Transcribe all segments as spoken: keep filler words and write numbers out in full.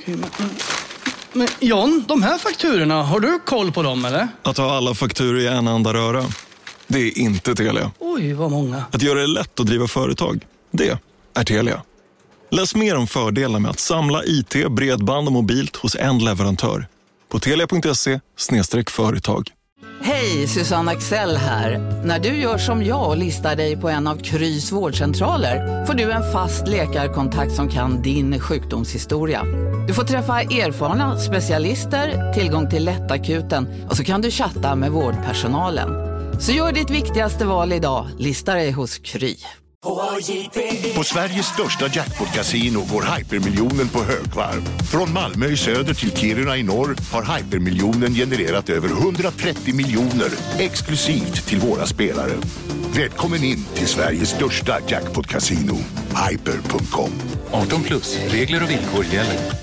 Men, men John, de här fakturorna, har du koll på dem eller? Att ha alla fakturor i en enda röra, det är inte Telia. Oj, vad många. Att göra det lätt att driva företag, det är Telia. Läs mer om fördelarna med att samla I T, bredband och mobilt hos en leverantör på telia punkt se slash företag. Hej, Susanne Axel här. När du gör som jag och listar dig på en av Krys vårdcentraler får du en fast läkarkontakt som kan din sjukdomshistoria. Du får träffa erfarna specialister, tillgång till lättakuten och så kan du chatta med vårdpersonalen. Så gör ditt viktigaste val idag, listar dig hos Kry. På Sveriges största jackpot-casino går hypermiljonen på högvarv. Från Malmö i söder till Kiruna i norr har hypermiljonen genererat över hundratrettio miljoner exklusivt till våra spelare. Välkommen in till Sveriges största jackpot-casino, hyper punkt com. arton plus, regler och villkor gäller.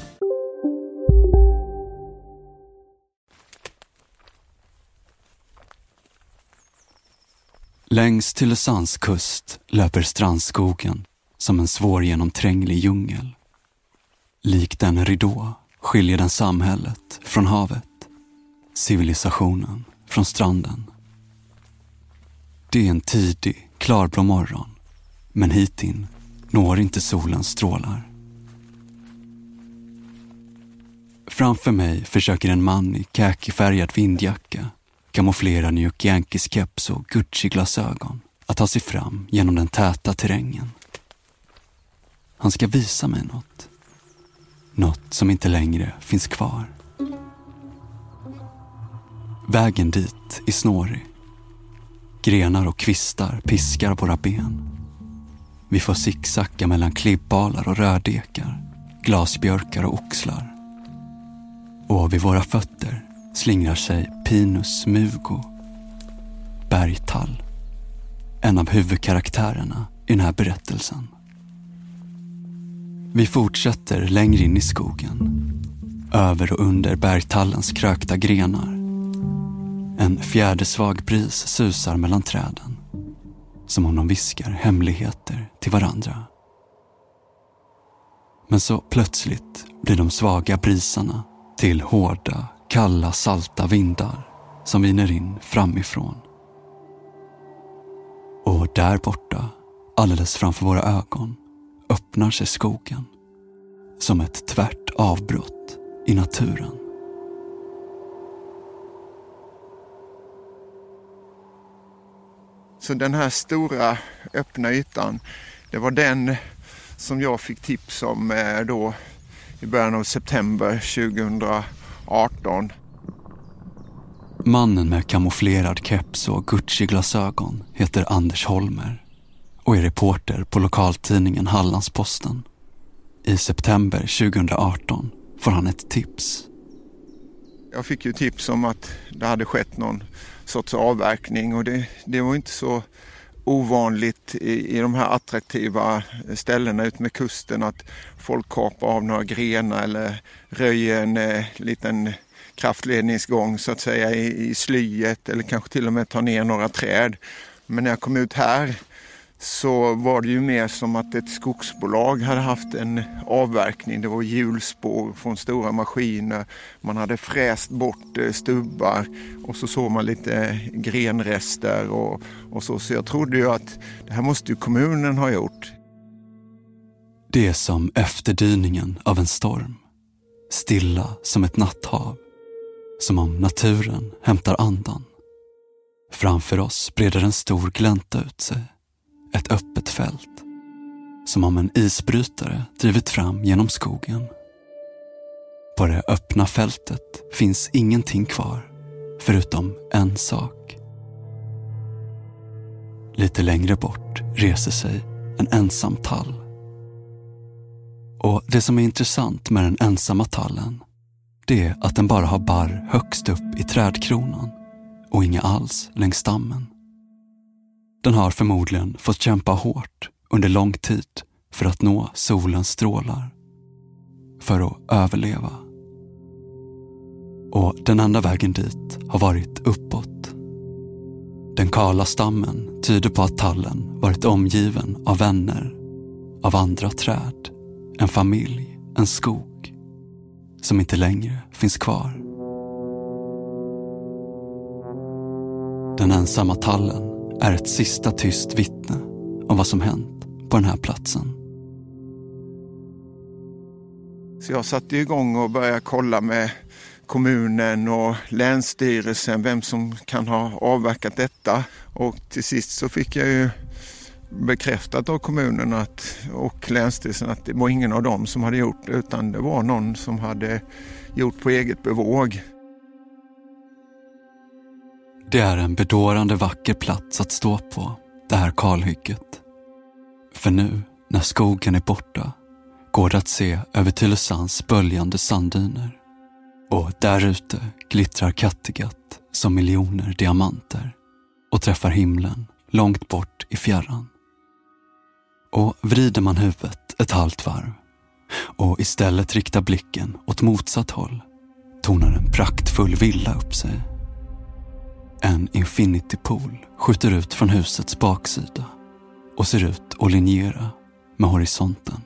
Längs Tylösands kust löper strandskogen som en svårgenomtränglig djungel. Likt en ridå skiljer den samhället från havet, civilisationen från stranden. Det är en tidig, klarblå morgon, men hitin når inte solens strålar. Framför mig försöker en man i khakifärgad vindjacka, kamouflerad New York Yankees keps och Gucci-glasögon att ta sig fram genom den täta terrängen. Han ska visa mig något. Något som inte längre finns kvar. Vägen dit är snårig. Grenar och kvistar piskar våra ben. Vi får zigzacka mellan klibbbalar och rödekar, glasbjörkar och oxlar. Och vid våra fötter slingrar sig Pinus mugo, bergtall, en av huvudkaraktärerna i den här berättelsen. Vi fortsätter längre in i skogen, över och under bergtallens krökta grenar. En fjädersvag bris susar mellan träden, som om de viskar hemligheter till varandra. Men så plötsligt blir de svaga brisarna till hårda, kalla, salta vindar som viner in framifrån. Och där borta, alldeles framför våra ögon, öppnar sig skogen som ett tvärt avbrott i naturen. Så den här stora öppna ytan, det var den som jag fick tips om då i början av september tjugohundraarton. Mannen med kamouflerad keps och Gucci-glasögon heter Anders Holmer och är reporter på lokaltidningen Hallandsposten. I september tjugohundraarton får han ett tips. Jag fick ju tips om att det hade skett någon sorts avverkning och det, det var inte så ovanligt i, i de här attraktiva ställena ut med kusten att folk kapar av några grenar eller röjer en eh, liten kraftledningsgång så att säga i, i slyet eller kanske till och med tar ner några träd. Men när jag kom ut här så var det ju mer som att ett skogsbolag hade haft en avverkning. Det var hjulspår från stora maskiner. Man hade fräst bort stubbar och så såg man lite grenrester och, och så. Så jag trodde ju att det här måste ju kommunen ha gjort. Det är som efterdyningen av en storm. Stilla som ett natthav. Som om naturen hämtar andan. Framför oss breder en stor glänta ut sig. Ett öppet fält. Som om en isbrytare drivit fram genom skogen. På det öppna fältet finns ingenting kvar. Förutom en sak. Lite längre bort reser sig en ensam tall. Och det som är intressant med den ensamma tallen, det är att den bara har barr högst upp i trädkronan och inga alls längs stammen. Den har förmodligen fått kämpa hårt under lång tid för att nå solens strålar. För att överleva. Och den enda vägen dit har varit uppåt. Den kala stammen tyder på att tallen varit omgiven av vänner, av andra träd, en familj, en skog. som inte längre finns kvar. Den ensamma tallen är ett sista tyst vittne om vad som hänt på den här platsen. Så jag satte igång och började kolla med kommunen och länsstyrelsen vem som kan ha avverkat detta. Och till sist så fick jag ju bekräftat av kommunen att, och länsstyrelsen att det var ingen av dem som hade gjort det, utan det var någon som hade gjort på eget bevåg. Det är en bedårande vacker plats att stå på, det här kalhygget. För nu, när skogen är borta, går det att se över Tylösands böljande sanddyner. Och där ute glittrar Kattegatt som miljoner diamanter och träffar himlen långt bort i fjärran. Och vrider man huvudet ett halvt varv och istället riktar blicken åt motsatt håll, tornar en praktfull villa upp sig. En infinity pool skjuter ut från husets baksida och ser ut att linjera med horisonten.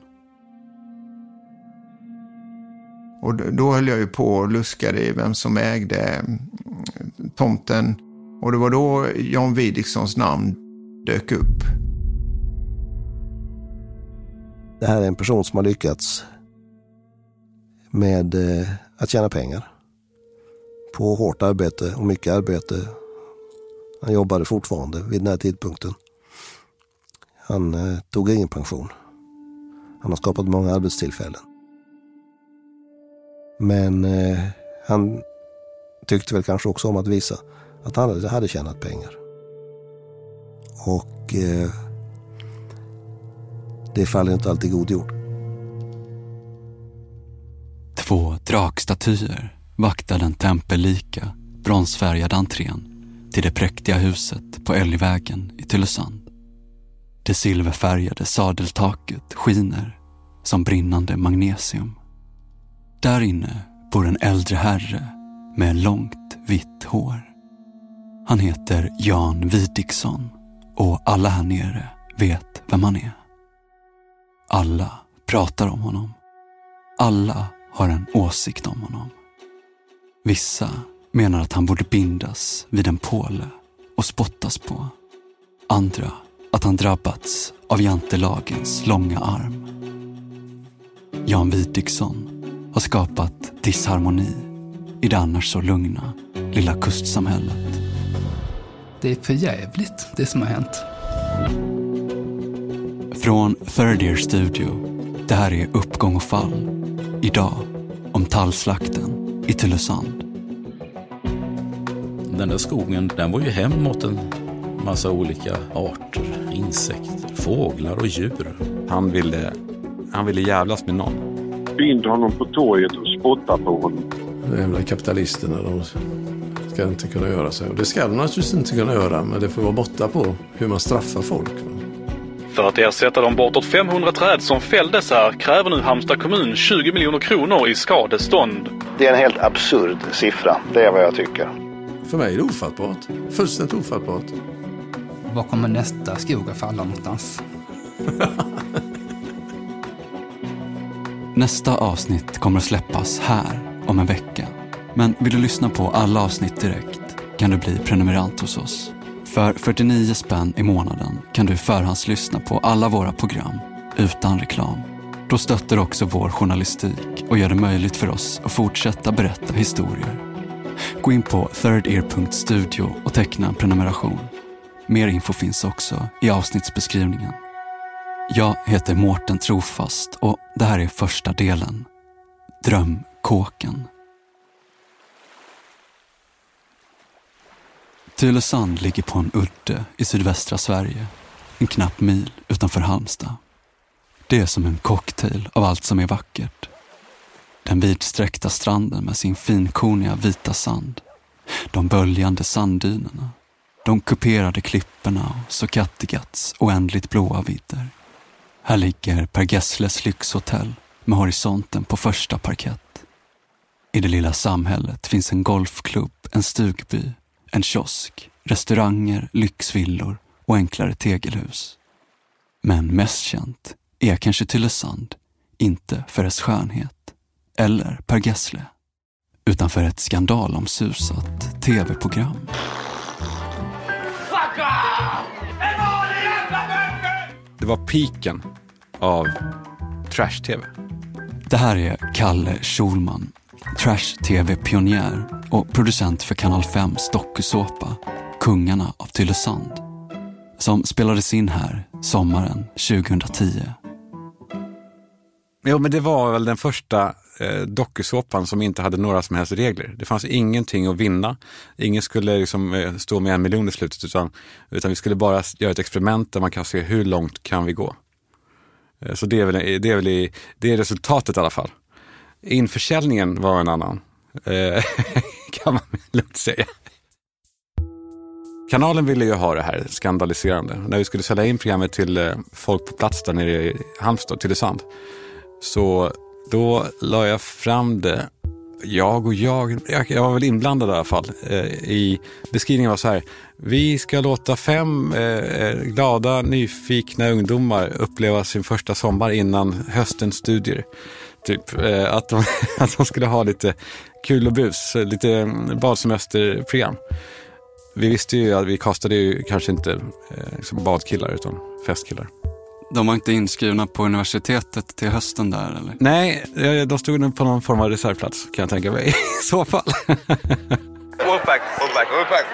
Och då höll jag ju på och luskade i vem som ägde tomten. Och det var då Jan Widiksons namn dök upp. Det här är en person som har lyckats med att tjäna pengar på hårt arbete och mycket arbete. Han jobbade fortfarande vid den här tidpunkten. Han eh, tog ingen pension. Han har skapat många arbetstillfällen. Men eh, han tyckte väl kanske också om att visa att han hade, hade tjänat pengar. Och eh, det faller inte alltid god jord. Två drakstatyer vaktar den tempellika, bronsfärgade entrén till det präktiga huset på Älgvägen i Tylösand. Det silverfärgade sadeltaket skiner som brinnande magnesium. Där inne bor en äldre herre med långt vitt hår. Han heter Jan Widiksson och alla här nere vet vem han är. Alla pratar om honom. Alla har en åsikt om honom. Vissa menar att han borde bindas vid en påle och spottas på. Andra att han drabbats av jantelagens långa arm. Jan Widiksson har skapat disharmoni i det annars så lugna lilla kustsamhället. Det är för jävligt det som har hänt. Från Third Ear Studio, det här är Uppgång och fall. Idag om tallslakten i Tylösand. Den där skogen, den var ju hem mot en massa olika arter, insekter, fåglar och djur. Han ville, han ville jävlas med någon. Bind honom på torget och spotta på honom. De jävla kapitalisterna, de ska inte kunna göra så. Och det ska de naturligtvis inte kunna göra, men det får vara borta på hur man straffar folk. För att ersätta de bortåt femhundra träd som fälldes här kräver nu Halmstad kommun tjugo miljoner kronor i skadestånd. Det är en helt absurd siffra, det är vad jag tycker. För mig är det ofattbart, fullständigt ofattbart. Var kommer nästa skog att falla någonstans? Nästa avsnitt kommer att släppas här om en vecka. Men vill du lyssna på alla avsnitt direkt kan du bli prenumerant hos oss. För fyrtionio spänn i månaden kan du förhandslyssna på alla våra program utan reklam. Då stöttar också vår journalistik och gör det möjligt för oss att fortsätta berätta historier. Gå in på third ear punkt studio och teckna en prenumeration. Mer info finns också i avsnittsbeskrivningen. Jag heter Mårten Trofast och det här är första delen. Drömkåken. Tylösand ligger på en udde i sydvästra Sverige, en knapp mil utanför Halmstad. Det är som en cocktail av allt som är vackert. Den vidsträckta stranden med sin finkorniga vita sand, de böljande sanddynerna, de kuperade klipporna och så Kattegats oändligt blåa vidder. Här ligger Per Gessles lyxhotell med horisonten på första parkett. I det lilla samhället finns en golfklubb, en stugby, en kiosk, restauranger, lyxvillor och enklare tegelhus. Men mest känt är kanske Tylösand, inte för dess skönhet, eller Per Gessle, utan för ett skandalomsusat tv-program. Det var piken av trash-tv. Det här är Kalle Schulman, trash-tv-pionjär och producent för Kanal fems dokusåpa Kungarna av Tylösand, som spelades in här sommaren tjugohundratio. Jo, men det var väl den första eh, dokusåpan som inte hade några som helst regler. Det fanns ingenting att vinna. Ingen skulle liksom, eh, stå med en miljon i slutet, utan, utan vi skulle bara göra ett experiment där man kan se hur långt kan vi gå. Eh, så det är, väl, det, är väl i, det är resultatet i alla fall. Införsäljningen var en annan, eh, kan man lugnt säga. Kanalen ville ju ha det här skandaliserande. När vi skulle sälja in programmet till eh, folk på plats där nere i Halmstad, Tylösand, så då la jag fram det, jag och jag, jag, jag var väl inblandad i alla fall, eh, i beskrivningen var så här: vi ska låta fem eh, glada, nyfikna ungdomar uppleva sin första sommar innan höstens studier. Typ eh, att, de, att de skulle ha lite kul och bus, lite badsemesterprogram. Vi visste ju att vi kastade ju kanske inte eh, liksom badkillar utan festkillar. De var inte inskrivna på universitetet till hösten där, eller? Nej, de stod nog på någon form av reservplats, kan jag tänka mig, i så fall. Wolfpack, Wolfpack, Wolfpack.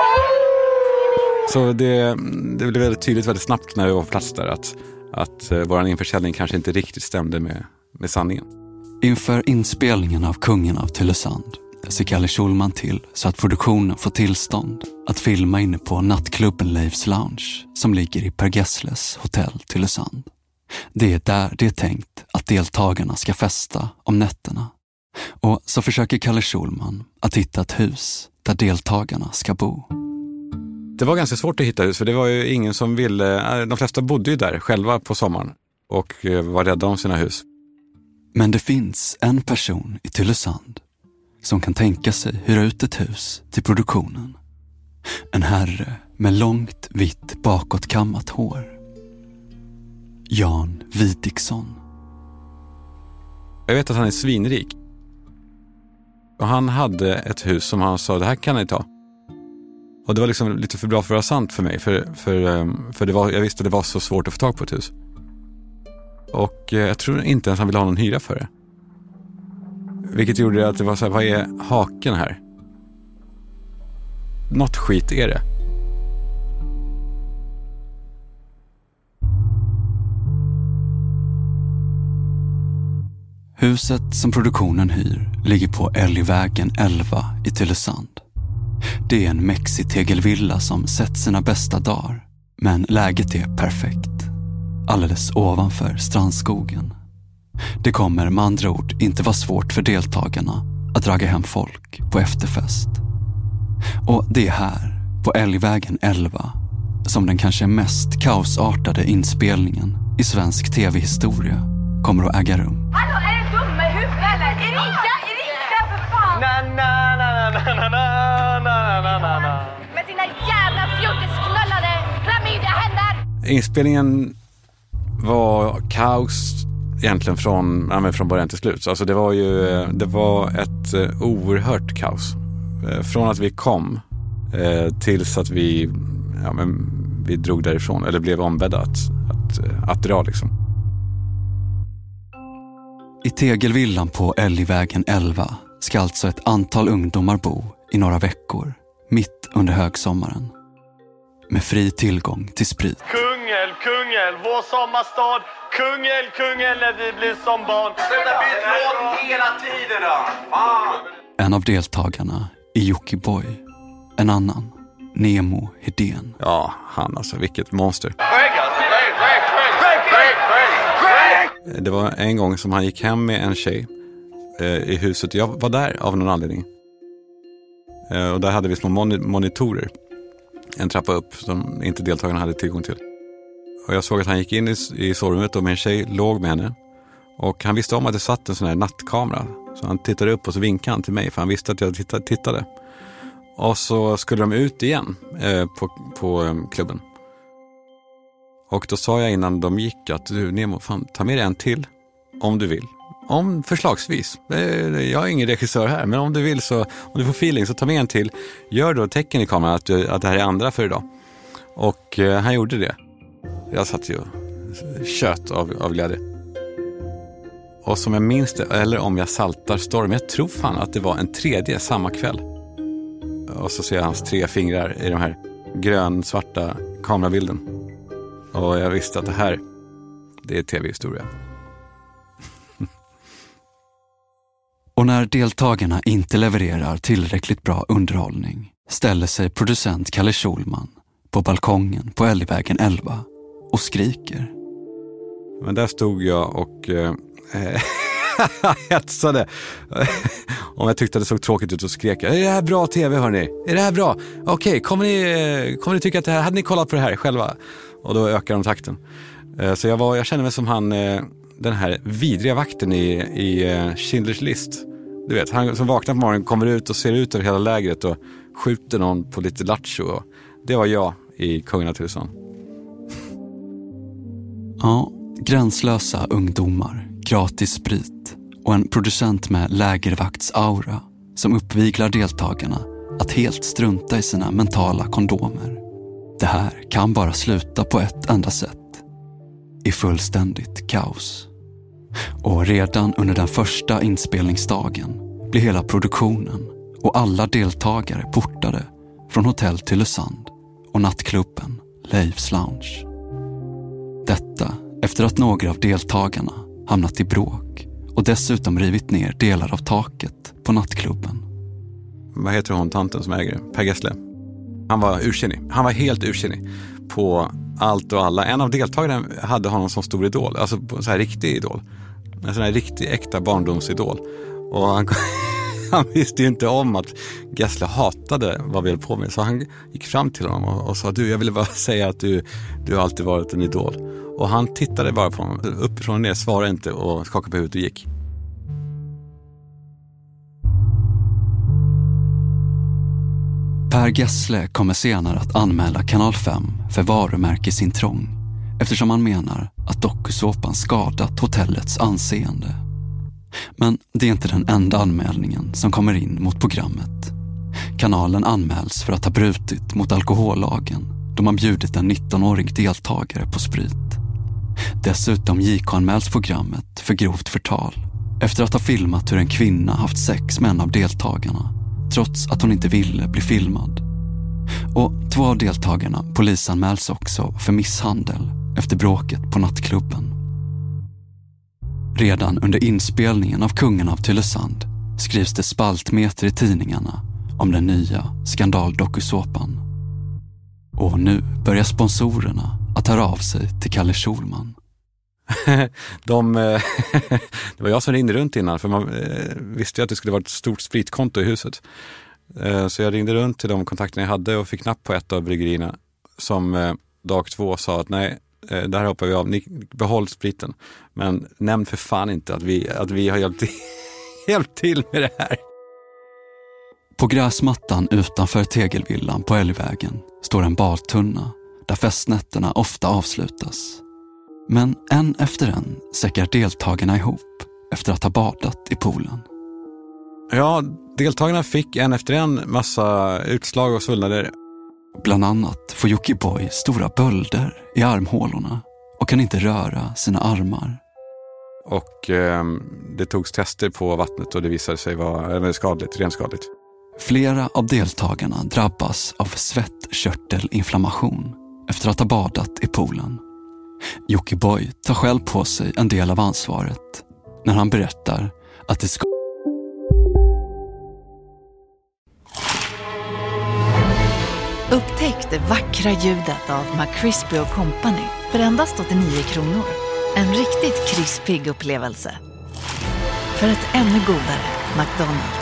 Så det, det blev väldigt tydligt väldigt snabbt när vi var på plats där att, att uh, vår införsäljning kanske inte riktigt stämde med, med sanningen. Inför inspelningen av Kungen av Tylösand ser Kalle Schulman till så att produktionen får tillstånd att filma inne på nattklubben Leifs Lounge som ligger i Per Gessles hotell Tylösand. Det är där det är tänkt att deltagarna ska festa om nätterna. Och så försöker Kalle Schulman att hitta ett hus där deltagarna ska bo. Det var ganska svårt att hitta hus, för det var ju ingen som ville, de flesta bodde ju där själva på sommaren och var rädda om sina hus. Men det finns en person i Tylösand som kan tänka sig hyra ut ett hus till produktionen. En herre med långt, vitt, bakåtkammat hår. Jan Widiksson. Jag vet att han är svinrik. Och han hade ett hus som han sa, det här kan ni ta. Och det var liksom lite för bra för att vara sant för mig. För, för, för det var, jag visste att det var så svårt att få tag på ett hus. Och jag tror inte ens han ville ha någon hyra för det. Vilket gjorde att det var så här, vad är haken här? Något skit är det. Huset som produktionen hyr ligger på Älgvägen elva i Tylösand. Det är en mexig tegelvilla som sett sina bästa dagar, men läget är perfekt. Alldeles ovanför strandskogen. Det kommer med andra ord inte vara svårt för deltagarna att draga hem folk på efterfest. Och det är här, på Älgvägen elva, som den kanske mest kaosartade inspelningen i svensk tv-historia kommer att äga rum. Hallå, är du dum i huvudet eller? Erika, Erika för fan! Na, na, na, na, na, na, na, na, na, na. Med sina jävla fjortisknullade klamydia-händer! Inspelningen var kaos egentligen från, ja, men från början till slut. Alltså det var ju det var ett uh, oerhört kaos. Uh, från att vi kom uh, tills att vi, ja, men, vi drog därifrån eller blev ombedda att, att, uh, att dra liksom. I tegelvillan på Älgvägen elva ska alltså ett antal ungdomar bo i några veckor, mitt under högsommaren. Med fri tillgång till sprit. Kungälv, Kungälv, vår sommarstad. Kungälv, Kungälv när vi blir som barn. Sluta byta låt hela tiden då. Fan. En av deltagarna är Jockiboi. En annan, Nemo Hedén. Ja, han alltså, vilket monster. Det var en gång som han gick hem med en tjej eh, i huset. Jag var där av någon anledning. Eh, och där hade vi små mon- monitorer. En trappa upp som inte deltagarna hade tillgång till. Och jag såg att han gick in i, i sovrummet och med en tjej låg med henne. Och han visste om att det satt en sån här nattkamera. Så han tittade upp och så vinkade han till mig för han visste att jag tittade. tittade. Och så skulle de ut igen eh, på, på eh, klubben. Och då sa jag innan de gick att du Nemo, fan, ta med dig en till om du vill. om förslagsvis, jag är ingen regissör här, men om du vill så, om du får feeling så ta med en till. Gör då tecken i kameran att, du, att det här är andra för idag. Och eh, han gjorde det. Jag satt ju kött av, av glädje. Och som jag minns det, eller om jag saltar storm, jag tror fan att det var en tredje samma kväll. Och så ser jag hans tre fingrar i den här grön-svarta kamerabilden. Och jag visste att det här, det är tv-historia. Och när deltagarna inte levererar tillräckligt bra underhållning ställer sig producent Kalle Schulman på balkongen på Älgvägen elva och skriker. Men där stod jag och eh, hetsade. Om jag tyckte att det såg tråkigt ut så skrek jag: är det här bra tv, hörni? Är det här bra? Okej, okay, kommer ni, kommer ni tycka att det här, hade ni kollat på det här själva? Och då ökar de takten. Eh, så jag, var, jag kände mig som han, eh, den här vidriga vakten i, i eh, Schindler's list. Du vet, han som vaknar på morgonen, kommer ut och ser ut över hela lägret och skjuter någon på lite lattjo. Det var jag i Kungen av Tylösand. Ja, gränslösa ungdomar, gratis sprit och en producent med lägervaktsaura som uppviglar deltagarna att helt strunta i sina mentala kondomer. Det här kan bara sluta på ett enda sätt. I fullständigt kaos. Och redan under den första inspelningsdagen blir hela produktionen och alla deltagare portade från Hotell Tylösand och nattklubben Leifs Lounge. Detta efter att några av deltagarna hamnat i bråk och dessutom rivit ner delar av taket på nattklubben. Vad heter hon, tanten som äger Per Gessle? Han var ursinnig. Han var helt ursinnig på allt och alla. En av deltagarna hade honom som stor idol. Alltså så här riktig idol. En sån här riktig äkta barndomsidol. Och han, han visste ju inte om att Gessle hatade vad vi höll på med. Så han gick fram till honom och, och sa: du, jag ville bara säga att du, du har alltid varit en idol. Och han tittade bara på honom. Uppifrån och ner, svarade inte och skakade på huvudet och gick. Per Gessle kommer senare att anmäla Kanal fem för varumärkesintrång eftersom han menar att dokusåpan skadat hotellets anseende. Men det är inte den enda anmälningen som kommer in mot programmet. Kanalen anmäls för att ha brutit mot alkohollagen då man bjudit en nittonårig deltagare på sprit. Dessutom J K-anmäls programmet för grovt förtal efter att ha filmat hur en kvinna haft sex med en av deltagarna trots att hon inte ville bli filmad. Och två av deltagarna polisanmäls också för misshandel efter bråket på nattklubben. Redan under inspelningen av Kungen av Tylösand skrivs det spaltmeter i tidningarna om den nya skandaldokusåpan. Och nu börjar sponsorerna att höra av sig till Kalle Schulman. De, det var jag som ringde runt innan, för man visste ju att det skulle vara ett stort spritkonto i huset. Så jag ringde runt till de kontakterna jag hade och fick napp på ett av bryggerierna som dag två sa att nej, där hoppar vi av, ni behåll spriten. Men nämn för fan inte att vi, att vi har hjälpt till, hjälpt till med det här. På gräsmattan utanför tegelvillan på Älgvägen står en badtunna där festnätterna ofta avslutas. Men en efter en säckar deltagarna ihop efter att ha badat i poolen. Ja, deltagarna fick en efter en massa utslag och svullnader. Bland annat får Jockiboi stora bölder i armhålorna och kan inte röra sina armar. Och eh, det togs tester på vattnet och det visade sig vara skadligt, rent skadligt. Flera av deltagarna drabbas av svettkörtelinflammation efter att ha badat i poolen. Jockiboi tar själv på sig en del av ansvaret när han berättar att det ska... Upptäck det vackra ljudet av McCrispy och Company för endast åttionio kronor. En riktigt krispig upplevelse. För ett ännu godare McDonald's.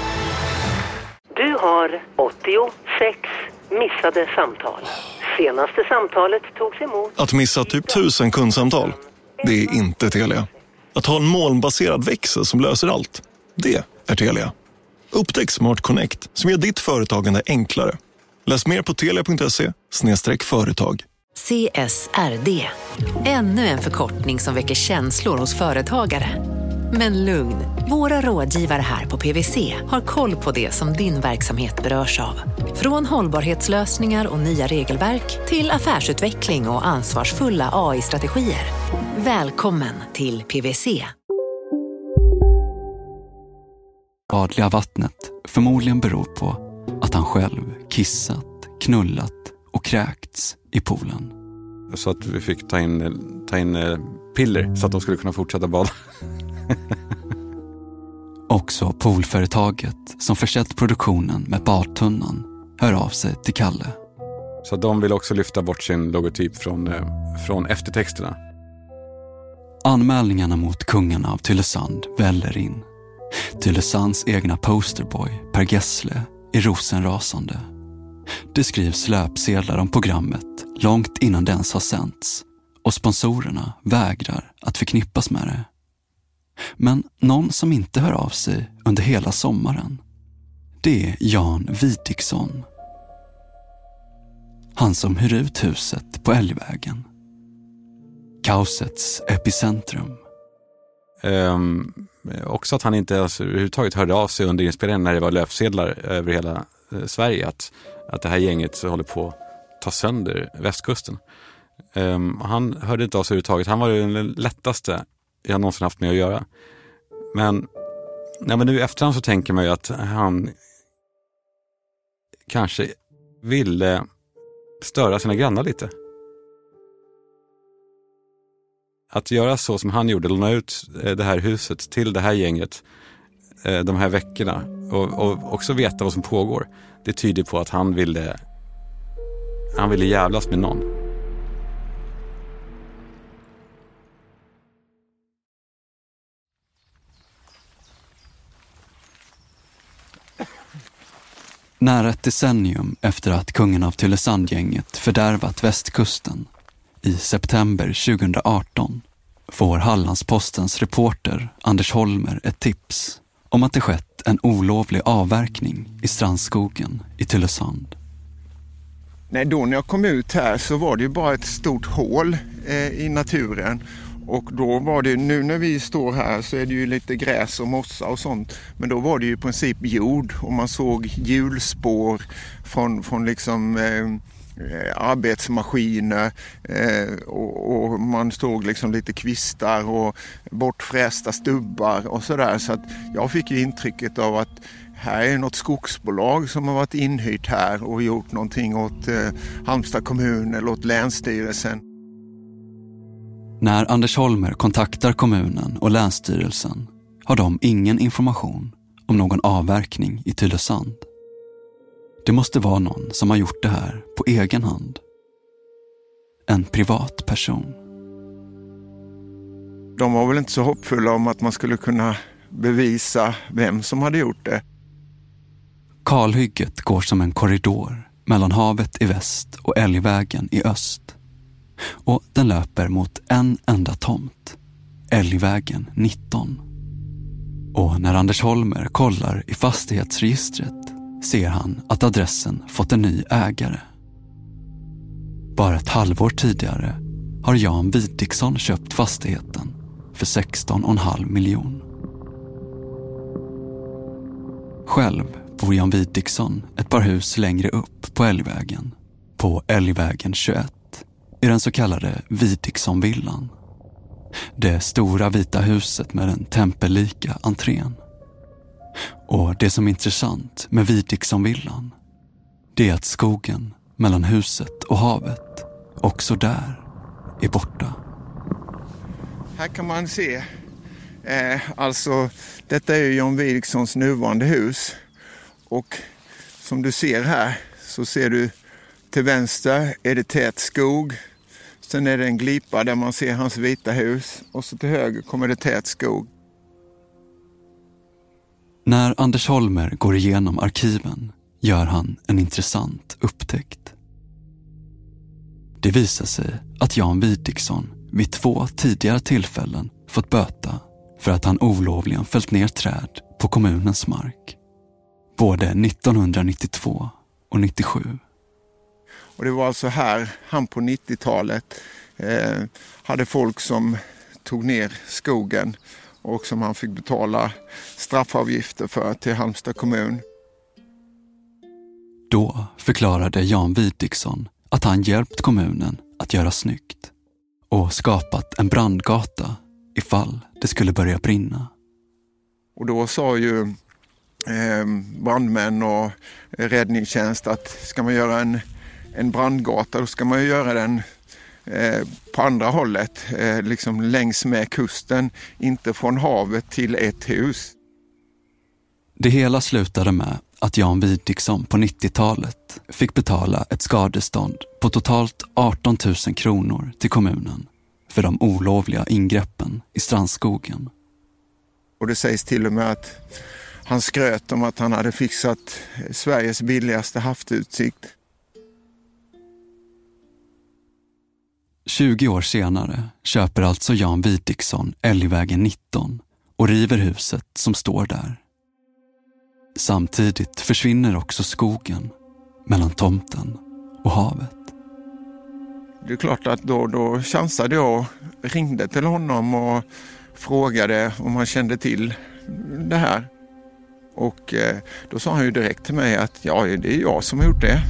Du har åttiosex missade samtal. Senaste samtalet togs emot... Att missa typ tusen kundsamtal, det är inte Telia. Att ha en molnbaserad växel som löser allt, det är Telia. Upptäck Smart Connect som gör ditt företagande enklare. Läs mer på telia punkt se slash företag. C S R D. Ännu en förkortning som väcker känslor hos företagare. Men lugn, våra rådgivare här på P V C har koll på det som din verksamhet berörs av. Från hållbarhetslösningar och nya regelverk till affärsutveckling och ansvarsfulla A I-strategier. Välkommen till P V C. Skadliga vattnet förmodligen beror på att han själv kissat, knullat och kräkts i poolen. Så att vi fick ta in, ta in piller så att de skulle kunna fortsätta bada. Också poolföretaget som försett produktionen med badtunnan hör av sig till Kalle. Så de vill också lyfta bort sin logotyp från, från eftertexterna. Anmälningarna mot kungarna av Tylösand väller in. Tylösands egna posterboy Per Gessle är rosenrasande. Det skrivs löpsedlar om programmet långt innan det ens har sänts och sponsorerna vägrar att förknippas med det. Men någon som inte hör av sig under hela sommaren, det är Jan Widiksson. Han som hyr ut huset på Älgvägen. Kaosets epicentrum. Um, också att han inte alltså, överhuvudtaget hörde av sig under inspelningen när det var löpsedlar över hela eh, Sverige att, att det här gänget håller på att ta sönder västkusten. Um, han hörde inte av sig överhuvudtaget. Han var den lättaste jag någonsin haft med att göra. Men, nej, men nu i efterhand så tänker man ju att han kanske ville störa sina grannar lite. Att göra så som han gjorde, låna ut det här huset till det här gänget de här veckorna och, och också veta vad som pågår, det tyder på att han ville han ville jävlas med någon. Nära ett decennium efter att kungen av Tylösandgänget fördärvat västkusten, i september tjugoarton, får Hallandspostens reporter Anders Holmer ett tips om att det skett en olovlig avverkning i strandskogen i Tylösand. Nej, då när jag kom ut här så var det ju bara ett stort hål eh, i naturen. Och då var det, nu när vi står här så är det ju lite gräs och mossa och sånt. Men då var det ju i princip jord och man såg hjulspår från, från liksom eh, arbetsmaskiner eh, och, och man såg liksom lite kvistar och bortfrästa stubbar och sådär. Så att jag fick ju intrycket av att här är något skogsbolag som har varit inhyrt här och gjort någonting åt eh, Halmstad kommun eller åt länsstyrelsen. När Anders Holmer kontaktar kommunen och länsstyrelsen har de ingen information om någon avverkning i Tylösand. Det måste vara någon som har gjort det här på egen hand. En privat person. De var väl inte så hoppfulla om att man skulle kunna bevisa vem som hade gjort det. Kalhygget går som en korridor mellan havet i väst och Älgvägen i öst. Och den löper mot en enda tomt, Älgvägen nitton. Och när Anders Holmer kollar i fastighetsregistret ser han att adressen fått en ny ägare. Bara ett halvår tidigare har Jan Widiksson köpt fastigheten för sexton komma fem miljoner. Själv bor Jan Widiksson ett par hus längre upp på Älgvägen, på Älgvägen tjugoett. I den så kallade Widikssonvillan. Det stora vita huset med den tempellika entrén. Och det som är intressant med Widikssonvillan, det är att skogen mellan huset och havet också där är borta. Här kan man se, eh, alltså detta är ju Jan Widikssons nuvarande hus. Och som du ser här så ser du till vänster är det tät skog. Sen är det en glipa där man ser hans vita hus. Och så till höger kommer det tät skog. När Anders Holmer går igenom arkiven gör han en intressant upptäckt. Det visar sig att Jan Widiksson vid två tidigare tillfällen fått böta för att han olovligen fällt ner träd på kommunens mark. Både nittonhundranittiotvå och nittiosju. Och det var alltså här, han på nittiotalet, eh, hade folk som tog ner skogen och som han fick betala straffavgifter för till Halmstad kommun. Då förklarade Jan Widiksson att han hjälpt kommunen att göra snyggt och skapat en brandgata ifall det skulle börja brinna. Och då sa ju eh, brandmän och räddningstjänst att ska man göra en, en brandgata, då ska man ju göra den eh, på andra hållet, eh, liksom längs med kusten, inte från havet till ett hus. Det hela slutade med att Jan Widiksson på nittiotalet fick betala ett skadestånd på totalt arton tusen kronor till kommunen för de olovliga ingreppen i strandskogen. Och det sägs till och med att han skröt om att han hade fixat Sveriges billigaste havsutsikt. tjugo år senare köper alltså Jan Widiksson Älgvägen nitton och river huset som står där. Samtidigt försvinner också skogen mellan tomten och havet. Det är klart att då, då chansade jag och ringde till honom och frågade om han kände till det här. Och eh, då sa han ju direkt till mig att ja, det är jag som har gjort det.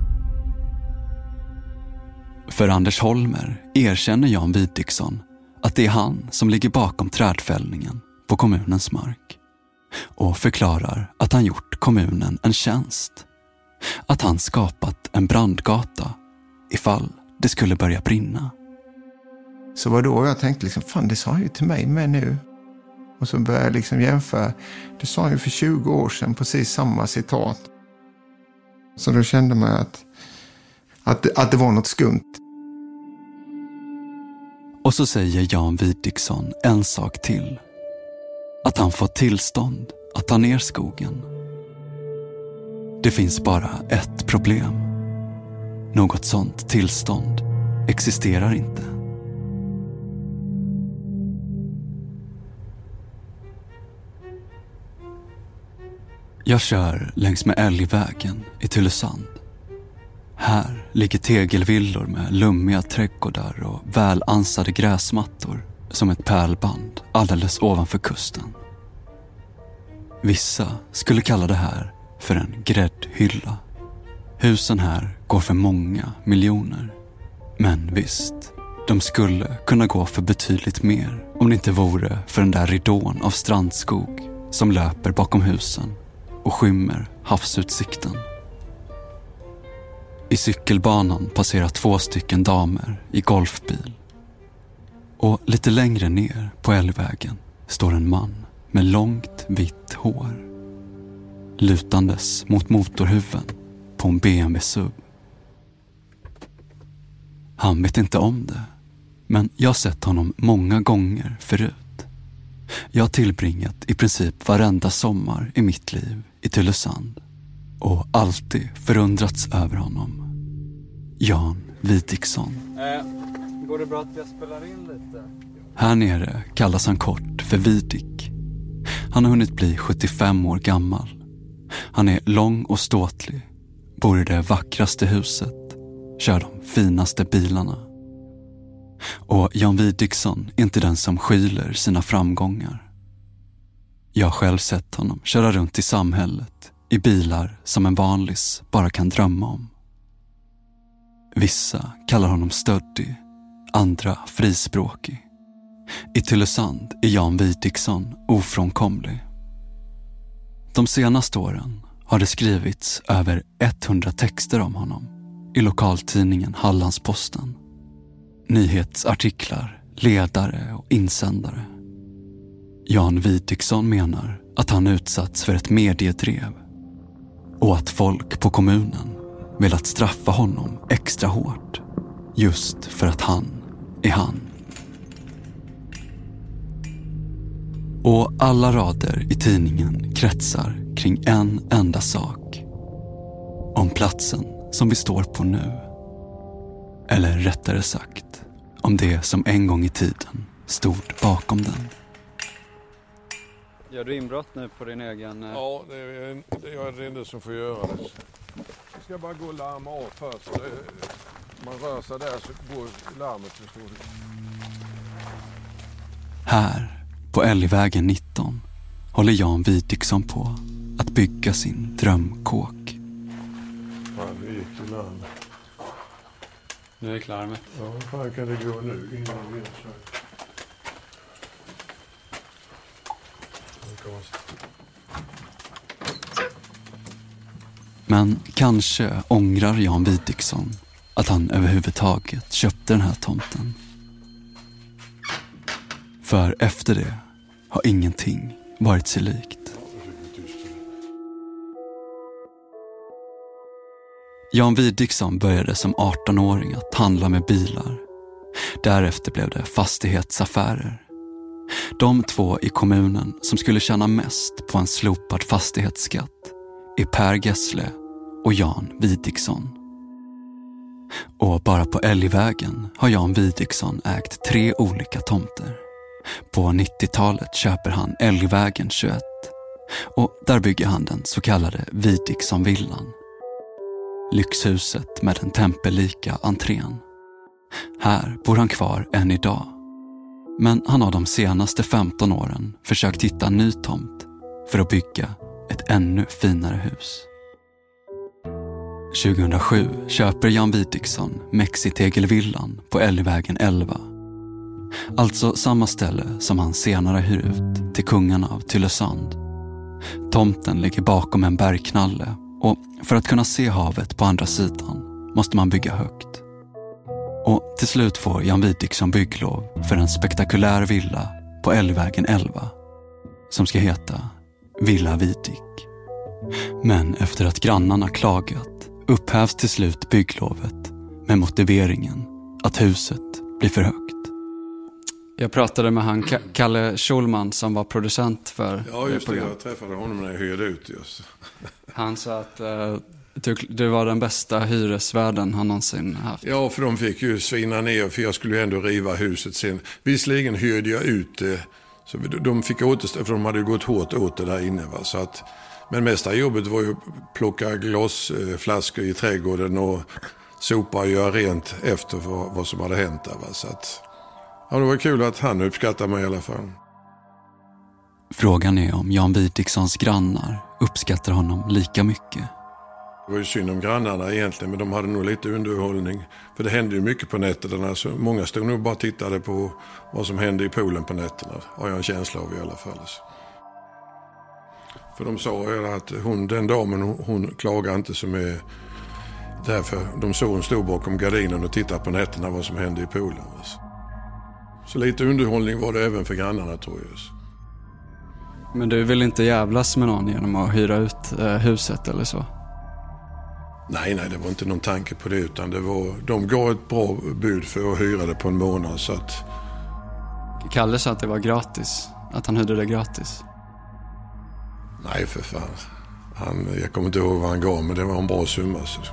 För Anders Holmer erkänner Jan Widiksson att det är han som ligger bakom trädfällningen på kommunens mark och förklarar att han gjort kommunen en tjänst. Att han skapat en brandgata ifall det skulle börja brinna. Så var då jag tänkte liksom, fan det sa han ju till mig med nu. Och så började jag liksom jämföra. Det sa han ju för tjugo år sedan, precis samma citat. Så då kände man att, att, att det var något skumt. Och så säger Jan Widiksson en sak till. Att han fått tillstånd att ta ner skogen. Det finns bara ett problem. Något sånt tillstånd existerar inte. Jag kör längs med Älgvägen i Tylösand. Här ligger tegelvillor med lummiga trädgårdar och välansade gräsmattor som ett pärlband alldeles ovanför kusten. Vissa skulle kalla det här för en gräddhylla. Husen här går för många miljoner. Men visst, de skulle kunna gå för betydligt mer om det inte vore för den där ridån av strandskog som löper bakom husen och skymmer havsutsikten. I cykelbanan passerar två stycken damer i golfbil. Och lite längre ner på Älgvägen står en man med långt vitt hår. Lutandes mot motorhuven på en B M W S U V. Han vet inte om det, men jag har sett honom många gånger förut. Jag har tillbringat i princip varenda sommar i mitt liv i Tylösand och alltid förundrats över honom. Jan Widiksson. Eh, går det bra att jag spelar in lite? Här nere kallas han kort för Widik. Han har hunnit bli sjuttiofem år gammal. Han är lång och ståtlig, bor i det vackraste huset, kör de finaste bilarna. Och Jan Widiksson är inte den som skyler sina framgångar. Jag har själv sett honom köra runt i samhället i bilar som en vanlis bara kan drömma om. Vissa kallar honom stöddig, andra frispråkig. I Tylösand är Jan Widiksson ofrånkomlig. De senaste åren har det skrivits över hundra texter om honom i lokaltidningen Hallandsposten. Nyhetsartiklar, ledare och insändare. Jan Widiksson menar att han utsatts för ett mediedrev och att folk på kommunen velat straffa honom extra hårt just för att han är han. Och alla rader i tidningen kretsar kring en enda sak. Om platsen som vi står på nu. Eller rättare sagt, om det som en gång i tiden stod bakom den. Gör du inbrott nu på din egen... Ja, det är, det är jag den enda som får göra det. Vi ska bara gå och larma av först. Man rör sig där så går larmet så stort. Här på Älgvägen nitton håller Jan Widiksson på att bygga sin drömkåk. Ja, det gick ju land. Nu är det klar med. Ja, fan kan det gå nu innan vi är så. Men kanske ångrar Jan Widiksson att han överhuvudtaget köpte den här tomten. För efter det har ingenting varit sig likt. Jan Widiksson började som arton-åring att handla med bilar. Därefter blev det fastighetsaffärer. De två i kommunen som skulle tjäna mest på en slopad fastighetsskatt är Per Gessle och Jan Widiksson. Och bara på Älgvägen har Jan Widiksson ägt tre olika tomter. På nittiotalet köper han Älgvägen tjugoett och där bygger han den så kallade Widiksson-villan. Lyxhuset med den tempellika entrén. Här bor han kvar än idag. Men han har de senaste femton åren försökt hitta en ny tomt för att bygga ett ännu finare hus. tjugohundrasju köper Jan Widiksson Mexitegelvillan på Älgvägen elva. Alltså samma ställe som han senare hyr ut till kungarna av Tylösand. Tomten ligger bakom en bergknalle och för att kunna se havet på andra sidan måste man bygga högt. Och till slut får Jan Widiksson bygglov för en spektakulär villa på Älgvägen elva som ska heta Villa Widik. Men efter att grannarna klagat upphävs till slut bygglovet med motiveringen att huset blir för högt. Jag pratade med han Ka- Kalle Schulman som var producent för ja, just det det. Jag träffade honom när jag hyrde ut just. Han sa att uh, du, du var den bästa hyresvärden han någonsin haft. Ja, för de fick ju svina ner för jag skulle ju ändå riva huset sen. Visserligen hyrde jag ut det. Så de fick återställa för de hade gått hårt åt det där inne. Va? Så att, men mesta jobbet var ju att plocka glasflaskor i trädgården och sopa och göra rent efter vad, vad som hade hänt där. Va? Så att, ja, det var kul att han uppskattar mig i alla fall. Frågan är om Jan Widikssons grannar uppskattar honom lika mycket. Det var ju synd om grannarna egentligen, men de hade nog lite underhållning. För det hände ju mycket på nätterna, så många stod nog bara och tittade på vad som hände i poolen på nätterna. Har jag en känsla av i alla fall. För de sa ju att hon, den damen, hon, hon klagar inte så mycket. Därför de såg hon stod bakom gardinen och tittade på nätterna vad som hände i poolen. Så lite underhållning var det även för grannarna, tror jag. Men du vill inte jävlas med någon genom att hyra ut eh, huset eller så? Nej, nej, det var inte någon tanke på det, utan det var, de gav ett bra bud för att hyra det på en månad. Så att... Kalle sa att det var gratis, att han hyrde det gratis. Nej, för fan. Han, jag kommer inte ihåg vad han gav, men det var en bra summa. Så.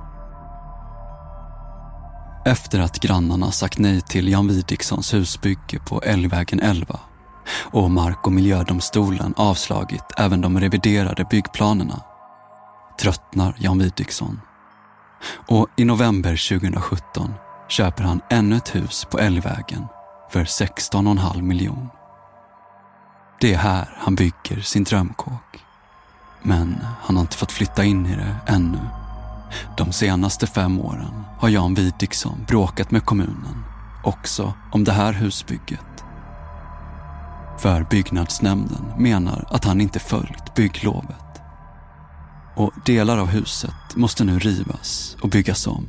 Efter att grannarna sagt nej till Jan Widikssons husbygge på Älgvägen elva och Mark- och miljödomstolen avslagit även de reviderade byggplanerna tröttnar Jan Widiksson. Och i november tjugohundrasjutton köper han ännu ett hus på Älgvägen för sexton komma fem miljoner. Det är här han bygger sin drömkåk. Men han har inte fått flytta in i det ännu. De senaste fem åren har Jan Widiksson bråkat med kommunen också om det här husbygget. För byggnadsnämnden menar att han inte följt bygglovet. Och delar av huset måste nu rivas och byggas om.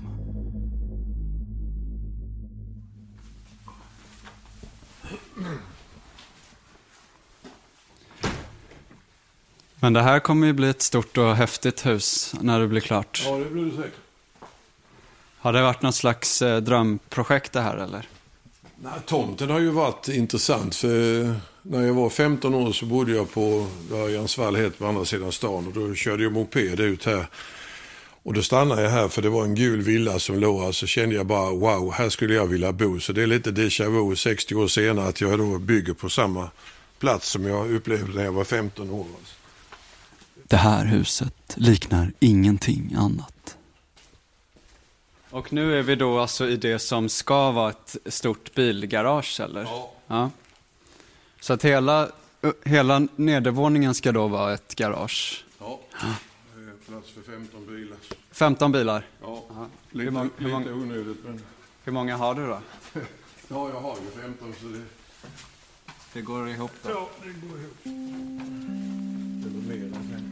Men det här kommer ju bli ett stort och häftigt hus när det blir klart. Ja, det blir det säkert. Har det varit något slags eh, drömprojekt det här eller? Nej, tomten har ju varit intressant. För när jag var femton år så bodde jag på Jansvall helt på andra sidan stan. Och då körde jag moped ut här. Och då stannade jag här för det var en gul villa som låg. Så kände jag bara, wow, här skulle jag vilja bo. Så det är lite déjà vu sextio år senare att jag då bygger på samma plats som jag upplevde när jag var femton år. Det här huset liknar ingenting annat. Och nu är vi då alltså i det som ska vara ett stort bilgarage, eller? Ja. Ja. Så att hela, hela nedervåningen ska då vara ett garage? Ja, plats för femton bilar. femton bilar? Ja, Aha. lite, hur många, lite hur många, onödigt. Men... Hur många har du då? Ja, jag har ju femton så det... Det går ihop då? Ja, det går ihop. Eller mer än det.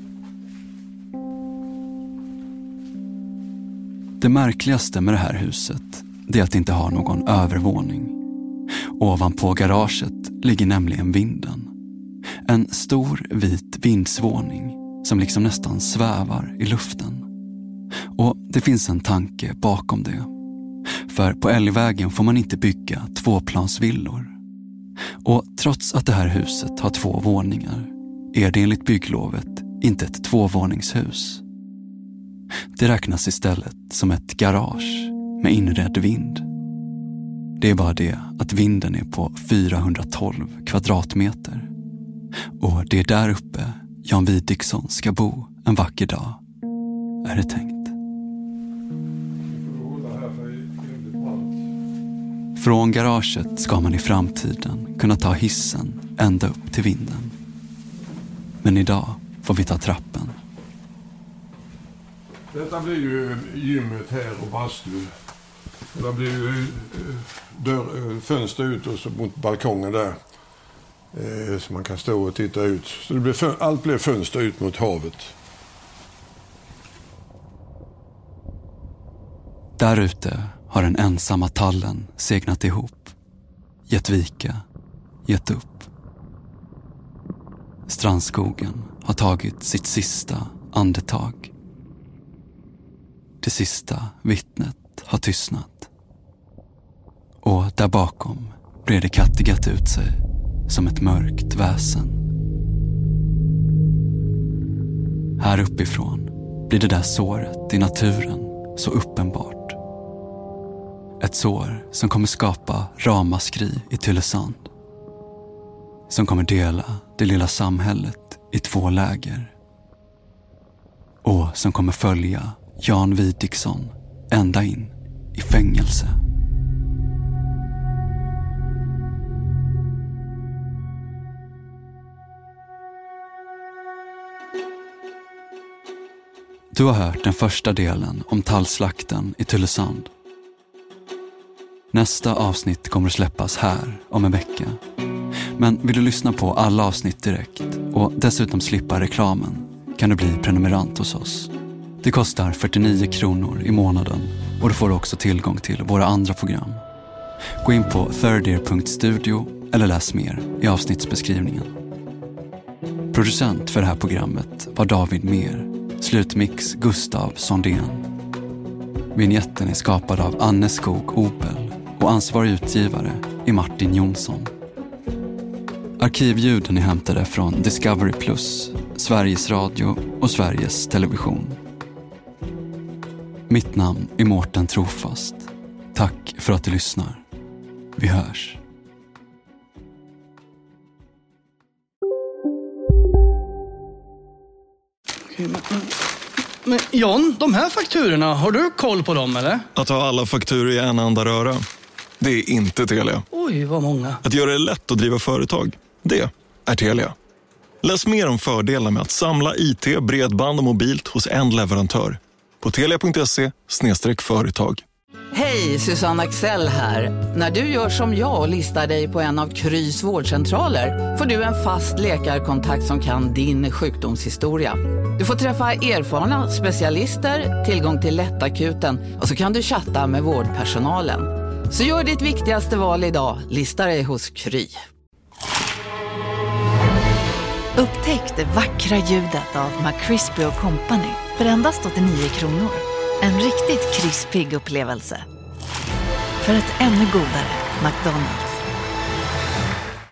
Det märkligaste med det här huset är att det inte har någon övervåning. Ovanpå garaget ligger nämligen vinden. En stor vit vindsvåning som liksom nästan svävar i luften. Och det finns en tanke bakom det. För på Älgvägen får man inte bygga tvåplansvillor. Och trots att det här huset har två våningar är det enligt bygglovet inte ett tvåvåningshus. Det räknas istället som ett garage med inredd vind. Det är bara det att vinden är på fyrahundratolv kvadratmeter. Och det är där uppe Jan Widiksson ska bo en vacker dag, är det tänkt. Från garaget ska man i framtiden kunna ta hissen ända upp till vinden. Men idag får vi ta trappen. Detta blir ju gymmet här och bastu. Det blir ju dörr, fönster ut och så mot balkongen där. Eh, så man kan stå och titta ut. Så det blir, allt blir fönster ut mot havet. Där ute har den ensamma tallen segnat ihop. Gett vika, gett upp. Strandskogen har tagit sitt sista andetag. Det sista vittnet har tystnat. Och där bakom breder Kattegatt ut sig som ett mörkt väsen. Här uppifrån blir det där såret i naturen så uppenbart. Ett sår som kommer skapa ramaskri i Tylösand. Som kommer dela det lilla samhället i två läger. Och som kommer följa Jan Widiksson ända in i fängelse. Du har hört den första delen om tallslakten i Tylösand. Nästa avsnitt kommer att släppas här om en vecka. Men vill du lyssna på alla avsnitt direkt och dessutom slippa reklamen kan du bli prenumerant hos oss. Det kostar fyrtionio kronor i månaden och du får också tillgång till våra andra program. Gå in på thirdear punkt studio eller läs mer i avsnittsbeskrivningen. Producent för det här programmet var David Mer, slutmix Gustav Sondén. Vignetten är skapad av Anne Skog Opel och ansvarig utgivare är Martin Jonsson. Arkivljuden är hämtade från Discovery Plus, Sveriges Radio och Sveriges Television. Mitt namn är Mårten Trofast. Tack för att du lyssnar. Vi hörs. Okej, men, men John, de här fakturorna, har du koll på dem eller? Att ha alla fakturor i en enda röra, det är inte Telia. Oj, vad många. Att göra det lätt att driva företag, det är Telia. Läs mer om fördelar med att samla I T, bredband och mobilt hos en leverantör på telia punkt se slash företag. Hej, Susanne Axel här. När du gör som jag och listar dig på en av Krys vårdcentraler får du en fast läkarkontakt som kan din sjukdomshistoria. Du får träffa erfarna specialister, tillgång till lättakuten och så kan du chatta med vårdpersonalen. Så gör ditt viktigaste val idag, lista dig hos Kry. Upptäck det vackra ljudet av McCrispy och Company för endast åttionio kronor. En riktigt krispig upplevelse. För ett ännu godare McDonald's.